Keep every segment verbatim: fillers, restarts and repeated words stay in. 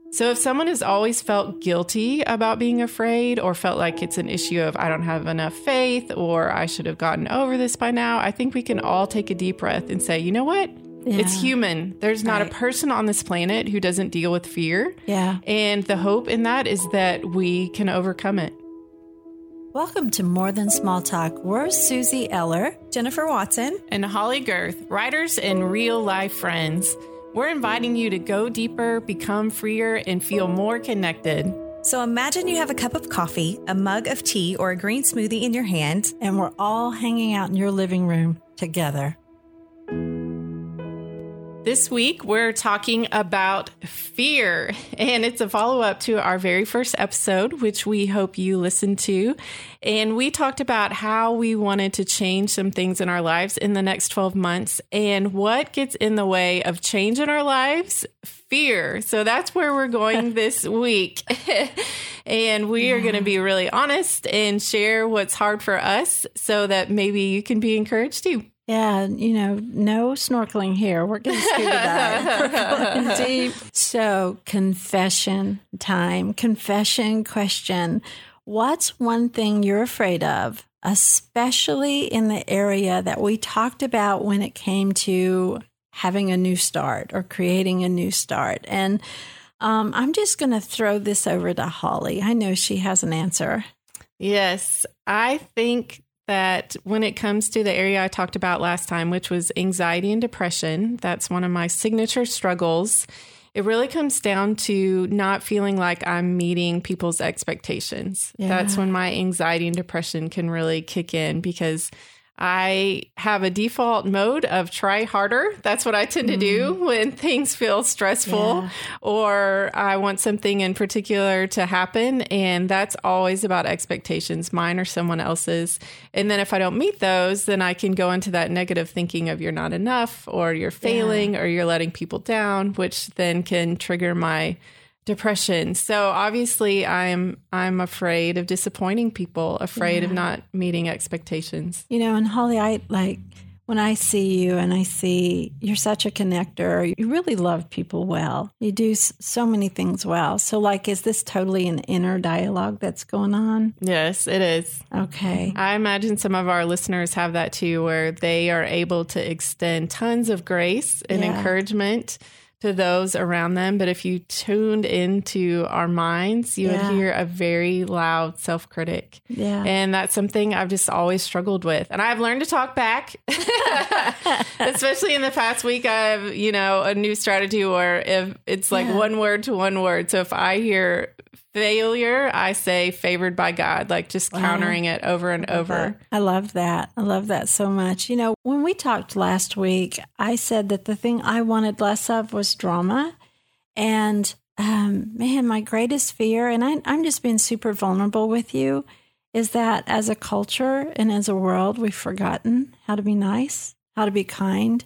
So if someone has always felt guilty about being afraid or felt like it's an issue of I don't have enough faith or I should have gotten over this by now, I think we can all take a deep breath and say, you know what? Yeah. It's human. There's not right. a person on this planet who doesn't deal with fear. Yeah. And the hope in that is that we can overcome it. Welcome to More Than Small Talk. We're Susie Eller, Jennifer Watson, and Holly Girth, writers and real life friends. We're inviting you to go deeper, become freer, and feel more connected. So imagine you have a cup of coffee, a mug of tea, or a green smoothie in your hand, and we're all hanging out in your living room together. This week, we're talking about fear, and it's a follow-up to our very first episode, which we hope you listened to. And we talked about how we wanted to change some things in our lives in the next twelve months, and what gets in the way of change in our lives? Fear. So that's where we're going this week. And we are going to be really honest and share what's hard for us so that maybe you can be encouraged too. Yeah, you know, no snorkeling here. We're going to scuba dive. We're going deep. So, confession time. Confession question. What's one thing you're afraid of, especially in the area that we talked about when it came to having a new start or creating a new start? And um, I'm just going to throw this over to Holly. I know she has an answer. Yes, I think that when it comes to the area I talked about last time, which was anxiety and depression, that's one of my signature struggles. It really comes down to not feeling like I'm meeting people's expectations. Yeah. That's when my anxiety and depression can really kick in because I have a default mode of try harder. That's what I tend to do when things feel stressful yeah. or I want something in particular to happen. And that's always about expectations, mine or someone else's. And then if I don't meet those, then I can go into that negative thinking of you're not enough or you're failing yeah. or you're letting people down, which then can trigger my depression. So obviously I'm I'm afraid of disappointing people, afraid yeah. of not meeting expectations. You know, and Holly, I like when I see you and I see you're such a connector, you really love people well. You do so many things well. So like, is this totally an inner dialogue that's going on? Yes, it is. Okay. I imagine some of our listeners have that too, where they are able to extend tons of grace and yeah. encouragement to those around them. But if you tuned into our minds, you yeah. would hear a very loud self-critic. Yeah. And that's something I've just always struggled with. And I've learned to talk back, especially in the past week. I have, you know, a new strategy where if it's like yeah. one word to one word. So if I hear failure, I say favored by God, like just wow. countering it over and over. I love that. I love that so much. You know, when we talked last week, I said that the thing I wanted less of was drama. And um, man, my greatest fear, and I, I'm just being super vulnerable with you, is that as a culture and as a world, we've forgotten how to be nice, how to be kind.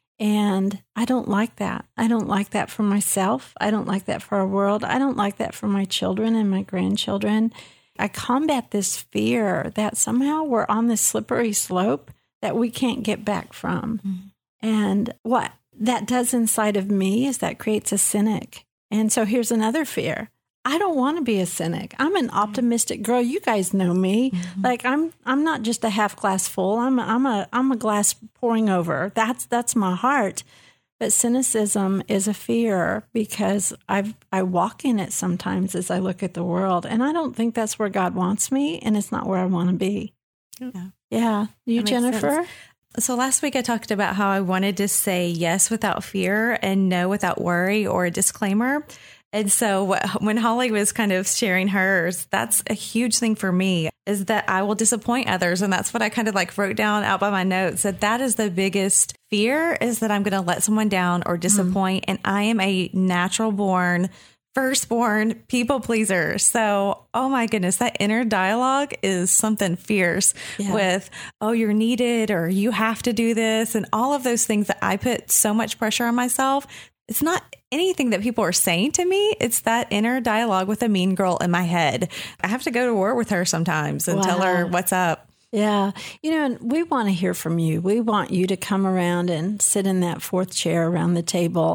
And I don't like that. I don't like that for myself. I don't like that for our world. I don't like that for my children and my grandchildren. I combat this fear that somehow we're on this slippery slope that we can't get back from. Mm-hmm. And what that does inside of me is that creates a cynic. And so here's another fear. I don't want to be a cynic. I'm an optimistic girl. You guys know me. Mm-hmm. Like I'm I'm not just a half glass full. I'm a, I'm a I'm a glass pouring over. That's that's my heart. But cynicism is a fear because I've I walk in it sometimes as I look at the world, and I don't think that's where God wants me, and it's not where I want to be. Yeah. Yeah. You, Jennifer? Sense. So last week I talked about how I wanted to say yes without fear and no without worry or a disclaimer. And so when Holly was kind of sharing hers, that's a huge thing for me is that I will disappoint others. And that's what I kind of like wrote down out by my notes, that that is the biggest fear, is that I'm going to let someone down or disappoint. Mm. And I am a natural born, firstborn people pleaser. So, oh my goodness, that inner dialogue is something fierce yeah. with, oh, you're needed or you have to do this. And all of those things that I put so much pressure on myself. It's not anything that people are saying to me. It's that inner dialogue with a mean girl in my head. I have to go to war with her sometimes and wow. tell her what's up. Yeah. You know, and we want to hear from you. We want you to come around and sit in that fourth chair around the table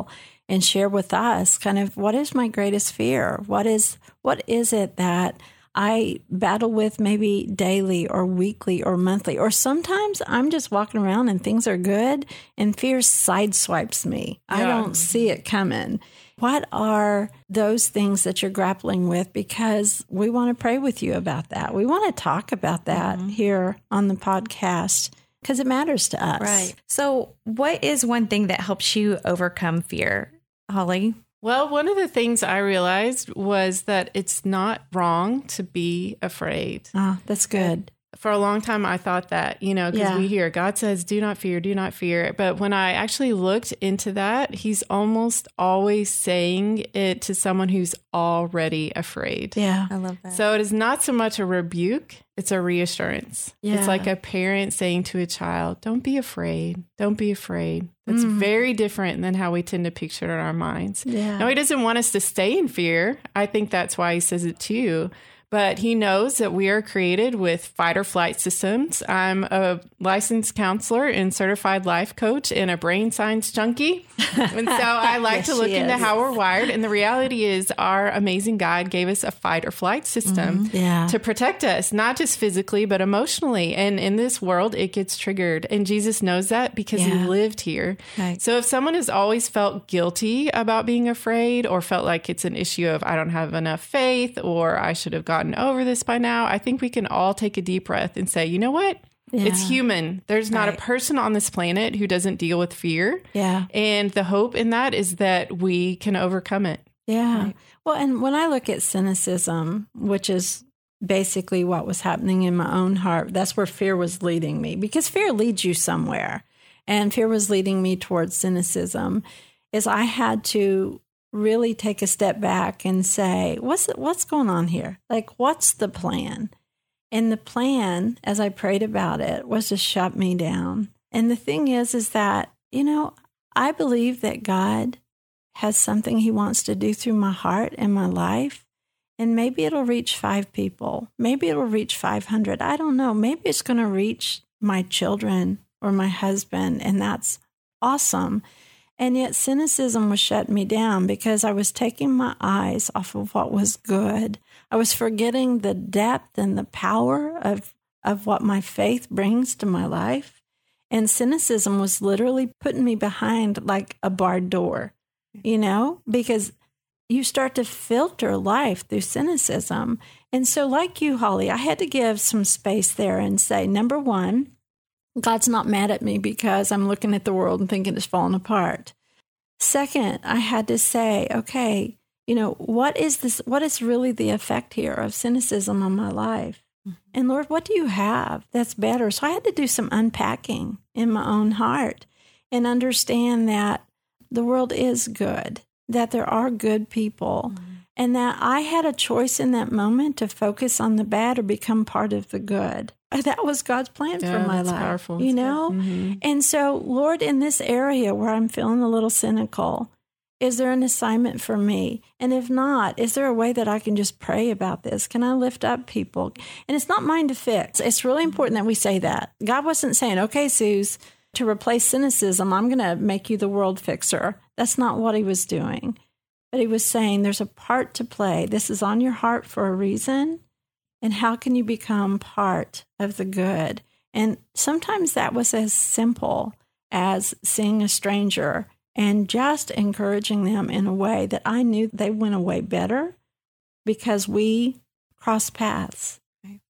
and share with us kind of what is my greatest fear? What is what is it that I battle with maybe daily or weekly or monthly? Or sometimes I'm just walking around and things are good and fear sideswipes me. Yeah. I don't see it coming. What are those things that you're grappling with? Because we want to pray with you about that. We want to talk about that mm-hmm. here on the podcast because it matters to us. Right. So what is one thing that helps you overcome fear, Holly? Well, one of the things I realized was that it's not wrong to be afraid. Oh, that's good. For a long time, I thought that, you know, because yeah. we hear God says, do not fear, do not fear. But when I actually looked into that, he's almost always saying it to someone who's already afraid. Yeah, I love that. So it is not so much a rebuke. It's a reassurance. Yeah. It's like a parent saying to a child, don't be afraid. Don't be afraid. That's mm. very different than how we tend to picture it in our minds. Yeah. Now, he doesn't want us to stay in fear. I think that's why he says it too. But he knows that we are created with fight or flight systems. I'm a licensed counselor and certified life coach and a brain science junkie. And so I like yes, to look into how we're wired. And the reality is our amazing God gave us a fight or flight system mm-hmm. yeah. to protect us, not just physically, but emotionally. And in this world, it gets triggered. And Jesus knows that because yeah. he lived here. Right. So if someone has always felt guilty about being afraid or felt like it's an issue of I don't have enough faith or I should have gotten over this by now, I think we can all take a deep breath and say, you know what? Yeah. It's human. There's not right. a person on this planet who doesn't deal with fear. Yeah. And the hope in that is that we can overcome it. Yeah. Right? Well, and when I look at cynicism, which is basically what was happening in my own heart, that's where fear was leading me, because fear leads you somewhere. And fear was leading me towards cynicism, is I had to really take a step back and say, what's what's going on here? Like, what's the plan? And the plan, as I prayed about it, was to shut me down. And the thing is, is that, you know, I believe that God has something he wants to do through my heart and my life. And maybe it'll reach five people. Maybe it'll reach five hundred. I don't know. Maybe it's going to reach my children or my husband. And that's awesome. And yet cynicism was shutting me down because I was taking my eyes off of what was good. I was forgetting the depth and the power of, of what my faith brings to my life. And cynicism was literally putting me behind like a barred door, you know, because you start to filter life through cynicism. And so like you, Holly, I had to give some space there and say, number one, God's not mad at me because I'm looking at the world and thinking it's falling apart. Second, I had to say, okay, you know, what is this? What is really the effect here of cynicism on my life? Mm-hmm. And Lord, what do you have that's better? So I had to do some unpacking in my own heart and understand that the world is good, that there are good people, mm-hmm. and that I had a choice in that moment to focus on the bad or become part of the good. That was God's plan yeah, for my that's life, powerful. you know? Mm-hmm. And so, Lord, in this area where I'm feeling a little cynical, is there an assignment for me? And if not, is there a way that I can just pray about this? Can I lift up people? And it's not mine to fix. It's really important that we say that. God wasn't saying, okay, Suze, to replace cynicism, I'm going to make you the world fixer. That's not what he was doing. But he was saying there's a part to play. This is on your heart for a reason. And how can you become part of the good? And sometimes that was as simple as seeing a stranger and just encouraging them in a way that I knew they went away better because we crossed paths.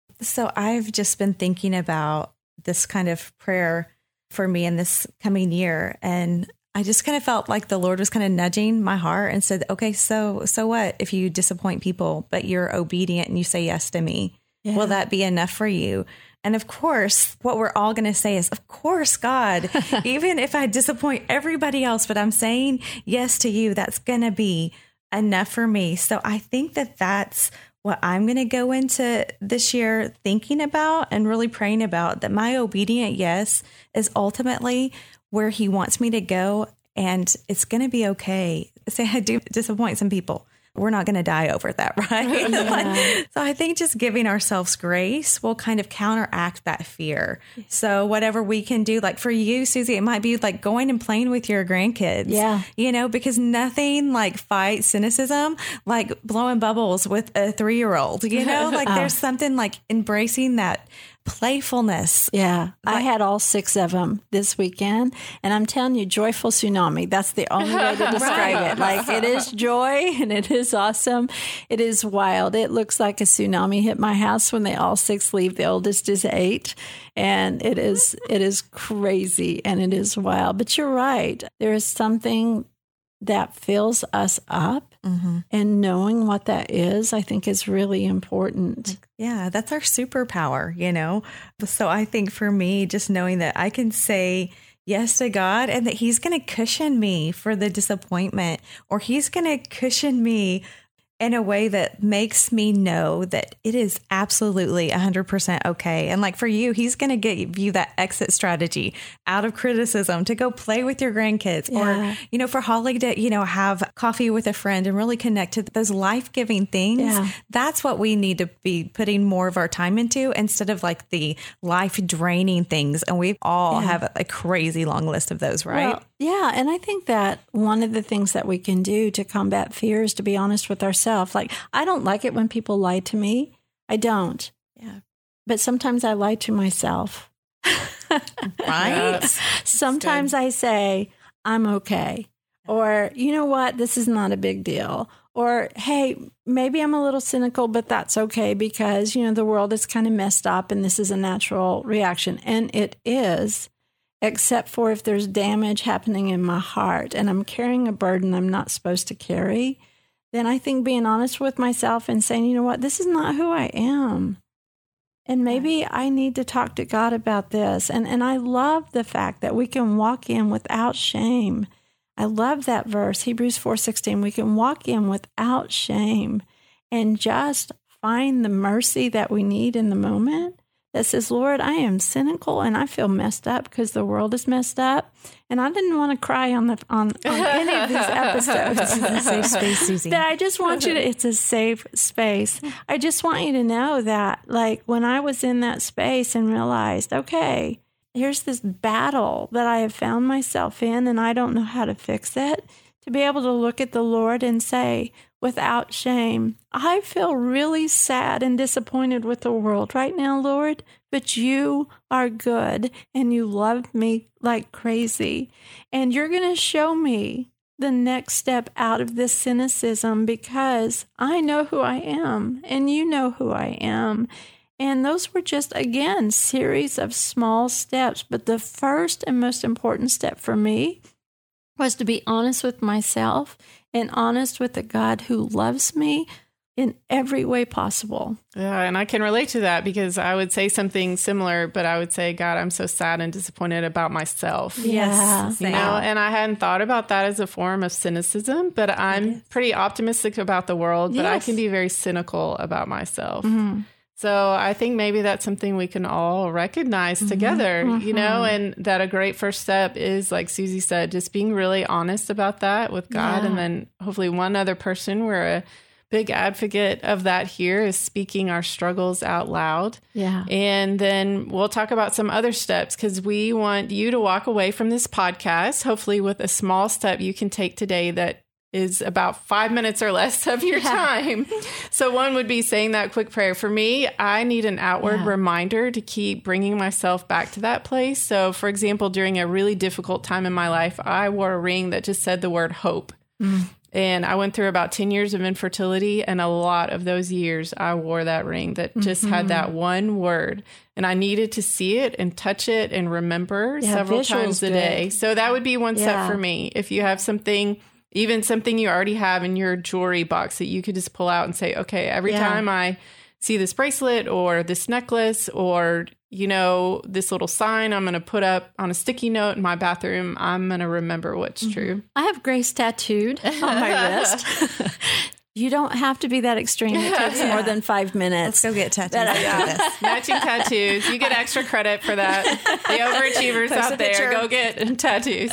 So I've just been thinking about this kind of prayer for me in this coming year. And I just kind of felt like the Lord was kind of nudging my heart and said, okay, so so what if you disappoint people, but you're obedient and you say yes to me? Yeah. Will that be enough for you? And of course, what we're all going to say is, of course, God, even if I disappoint everybody else, but I'm saying yes to you, that's going to be enough for me. So I think that that's what I'm going to go into this year thinking about and really praying about, that my obedient yes is ultimately where he wants me to go. And it's going to be okay. Say I do disappoint some people, we're not going to die over that, right? Yeah. So I think just giving ourselves grace will kind of counteract that fear. So whatever we can do, like for you, Susie, it might be like going and playing with your grandkids. Yeah. You know, because nothing like fights cynicism, like blowing bubbles with a three-year-old, you know, like there's something like embracing that playfulness. Yeah. Like, I had all six of them this weekend, and I'm telling you, joyful tsunami. That's the only way to describe right. it. Like, it is joy and it is awesome. It is wild. It looks like a tsunami hit my house when they all six leave. The oldest is eight, and it is, it is crazy and it is wild. But you're right. There is something that fills us up, mm-hmm. and knowing what that is, I think, is really important. Yeah, that's our superpower, you know? So I think for me, just knowing that I can say yes to God and that He's going to cushion me for the disappointment, or He's going to cushion me in a way that makes me know that it is absolutely one hundred percent okay. And like for you, He's going to give you that exit strategy out of criticism to go play with your grandkids, yeah. or, you know, for Holly to, you know, have coffee with a friend and really connect to those life-giving things. Yeah. That's what we need to be putting more of our time into, instead of like the life-draining things. And we all yeah. have a crazy long list of those, right? Well, yeah. And I think that one of the things that we can do to combat fear is to be honest with ourselves. Like, I don't like it when people lie to me. I don't. Yeah. But sometimes I lie to myself. Right? Sometimes I say, I'm okay. Or, you know what? This is not a big deal. Or, hey, maybe I'm a little cynical, but that's okay because, you know, the world is kind of messed up and this is a natural reaction. And it is, except for if there's damage happening in my heart and I'm carrying a burden I'm not supposed to carry. Then I think being honest with myself and saying, you know what, this is not who I am. And maybe I need to talk to God about this. And and I love the fact that we can walk in without shame. I love that verse, Hebrews four sixteen. We can walk in without shame and just find the mercy that we need in the moment that says, Lord, I am cynical and I feel messed up because the world is messed up. And I didn't want to cry on the on, on any of these episodes. This is a safe space, Susie. That I just want you to, it's a safe space. I just want you to know that, like, when I was in that space and realized, okay, here's this battle that I have found myself in and I don't know how to fix it, to be able to look at the Lord and say, without shame, I feel really sad and disappointed with the world right now, Lord, but you are good and you love me like crazy. And you're going to show me the next step out of this cynicism because I know who I am and you know who I am. And those were just, again, series of small steps. But the first and most important step for me was to be honest with myself and honest with the God who loves me in every way possible. Yeah, and I can relate to that because I would say something similar, but I would say, God, I'm so sad and disappointed about myself. Yes. You know, and I hadn't thought about that as a form of cynicism, but I'm yes. pretty optimistic about the world, but yes. I can be very cynical about myself. Mm-hmm. So I think maybe that's something we can all recognize mm-hmm. together, mm-hmm. you know, and that a great first step is, like Susie said, just being really honest about that with God. Yeah. And then hopefully one other person. We're a big advocate of that here, is speaking our struggles out loud. Yeah. And then we'll talk about some other steps because we want you to walk away from this podcast, hopefully with a small step you can take today that is about five minutes or less of your time. So one would be saying that quick prayer. For me, I need an outward yeah. reminder to keep bringing myself back to that place. So for example, during a really difficult time in my life, I wore a ring that just said the word hope. Mm. And I went through about ten years of infertility. And a lot of those years, I wore that ring that just mm-hmm. had that one word. And I needed to see it and touch it and remember yeah, several times a good. day. So that would be one yeah. step for me. If you have something, even something you already have in your jewelry box that you could just pull out and say, okay, every yeah. time I see this bracelet or this necklace or, you know, this little sign I'm going to put up on a sticky note in my bathroom, I'm going to remember what's mm-hmm. true. I have Grace tattooed on my wrist. You don't have to be that extreme. It takes Yeah. more than five minutes. Let's go get tattoos. But I- after this. Matching tattoos. You get extra credit for that. The overachievers Post a out there, picture. go get tattoos.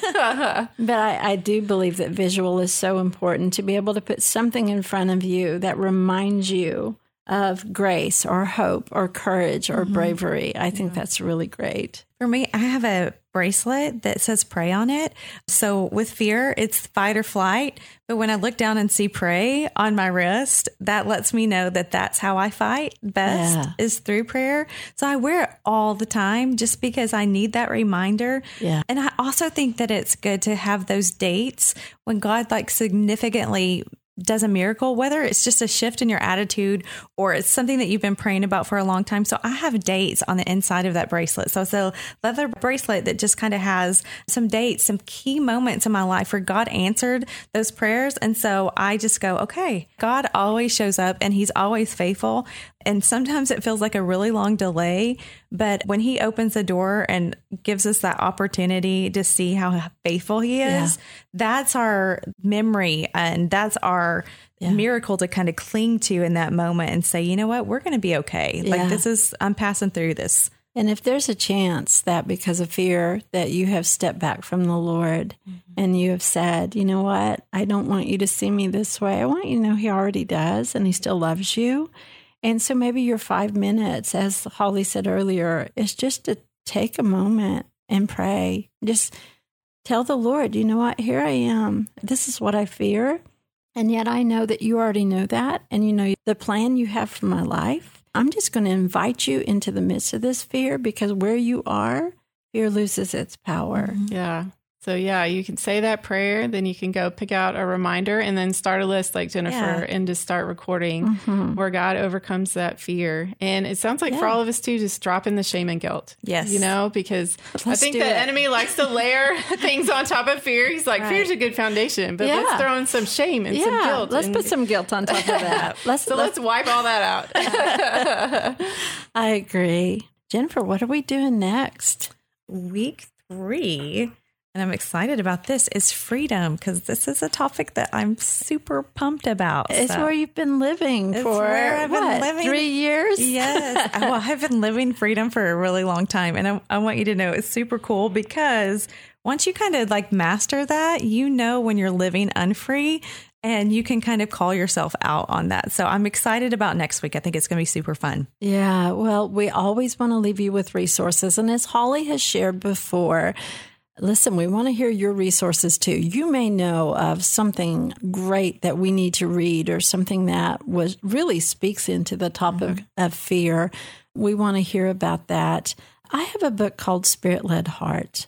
But I, I do believe that visual is so important to be able to put something in front of you that reminds you of grace or hope or courage or bravery. I think that's really great. For me, I have a bracelet that says pray on it. So with fear, it's fight or flight. But when I look down and see pray on my wrist, that lets me know that that's how I fight best Yeah. is through prayer. So I wear it all the time just because I need that reminder. Yeah. And I also think that it's good to have those dates when God like significantly does a miracle, whether it's just a shift in your attitude or it's something that you've been praying about for a long time. So I have dates on the inside of that bracelet. So it's a leather bracelet that just kind of has some dates, some key moments in my life where God answered those prayers. And so I just go, okay, God always shows up and he's always faithful. And sometimes it feels like a really long delay, but when he opens the door and gives us that opportunity to see how faithful he is, Yeah. that's our memory and that's our Yeah. miracle to kind of cling to in that moment and say, you know what, we're going to be okay. Yeah. Like this is, I'm passing through this. And if there's a chance that because of fear that you have stepped back from the Lord and you have said, you know what, I don't want you to see me this way. I want you to know he already does and he still loves you. And so maybe your five minutes, as Holly said earlier, is just to take a moment and pray. Just tell the Lord, you know what, here I am. This is what I fear. And yet I know that you already know that. And you know the plan you have for my life. I'm just going to invite you into the midst of this fear because where you are, fear loses its power. Yeah. So, yeah, you can say that prayer, then you can go pick out a reminder and then start a list like Jennifer Yeah. and just start recording Mhm. where God overcomes that fear. And it sounds like for Yeah. all of us too, just drop in the shame and guilt. Yes. You know, because I Let's think do the it. enemy likes to layer things on top of fear. He's like, Right. fear's a good foundation, but Yeah. let's throw in some shame and some Yeah, guilt. let's and- put some guilt on top of that. Let's, So let's let's wipe all that out. I agree. Jennifer, what are we doing next? Week three, and I'm excited about this, is freedom because this is a topic that I'm super pumped about. It's So- where you've been living It's for where I've been what, living. three years? Yes. Well, I've been living freedom for a really long time. And I, I want you to know it's super cool because once you kind of like master that, you know when you're living unfree and you can kind of call yourself out on that. So I'm excited about next week. I think it's going to be super fun. Yeah, well, we always want to leave you with resources. And as Holly has shared before, listen, we want to hear your resources too. You may know of something great that we need to read or something that was really speaks into the topic mm-hmm. of fear. We want to hear about that. I have a book called Spirit-Led Heart.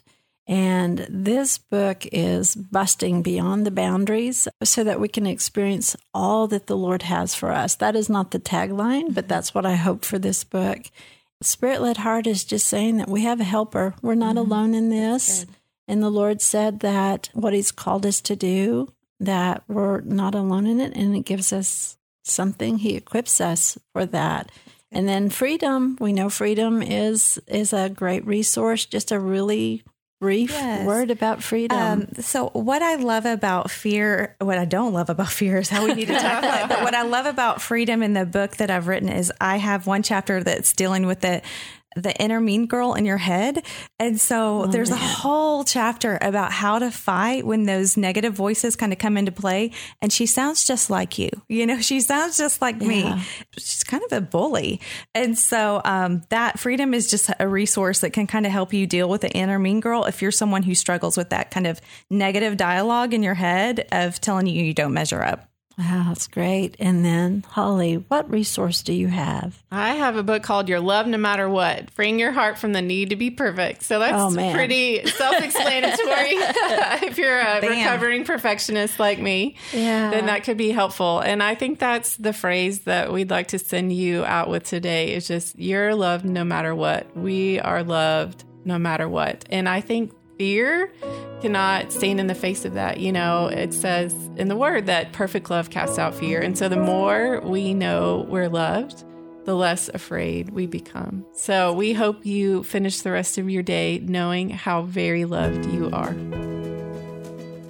And this book is busting beyond the boundaries so that we can experience all that the Lord has for us. That is not the tagline, but that's what I hope for this book. Spirit-Led Heart is just saying that we have a helper. We're not mm-hmm. alone in this. And the Lord said that what he's called us to do, that we're not alone in it, and it gives us something. He equips us for that. And then freedom, we know freedom is is a great resource, just a really brief yes. word about freedom. Um, so what I love about fear, what I don't love about fear is how we need to tackle it. But what I love about freedom in the book that I've written is I have one chapter that's dealing with the the inner mean girl in your head. And so oh, there's man. a whole chapter about how to fight when those negative voices kind of come into play. And she sounds just like you, you know, she sounds just like yeah. me. She's kind of a bully. And so um, that freedom is just a resource that can kind of help you deal with the inner mean girl. If you're someone who struggles with that kind of negative dialogue in your head of telling you you don't measure up. Wow, that's great. And then, Holly, what resource do you have? I have a book called Your Love No Matter What, Freeing Your Heart from the Need to Be Perfect. So that's oh, man. pretty self-explanatory. If you're a Bam. recovering perfectionist like me, yeah. then that could be helpful. And I think that's the phrase that we'd like to send you out with today is just, you're loved no matter what. We are loved no matter what. And I think fear cannot stand in the face of that. You know, it says in the word that perfect love casts out fear. And so the more we know we're loved, the less afraid we become. So we hope you finish the rest of your day knowing how very loved you are.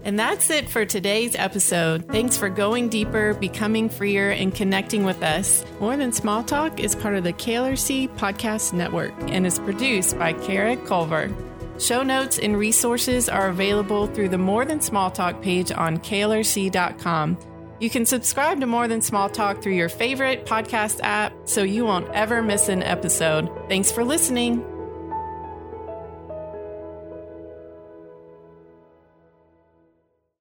And that's it for today's episode. Thanks for going deeper, becoming freer, and connecting with us. More Than Small Talk is part of the K L R C Podcast Network and is produced by Kara Culver. Show notes and resources are available through the More Than Small Talk page on K L R C dot com. You can subscribe to More Than Small Talk through your favorite podcast app so you won't ever miss an episode. Thanks for listening.